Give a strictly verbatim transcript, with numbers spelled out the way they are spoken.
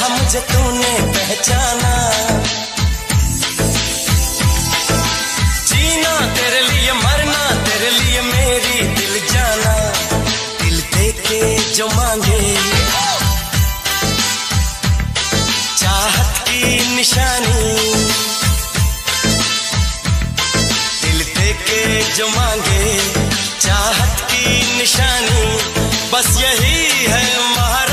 मुझे तूने पहचाना। जीना तेरे लिए, मरना तेरे लिए, मेरी दिल जाना। दिल दे के जो मांगे चाहत की निशानी, दिल दे के जो मांगे चाहत की निशानी, बस यही है महारानी।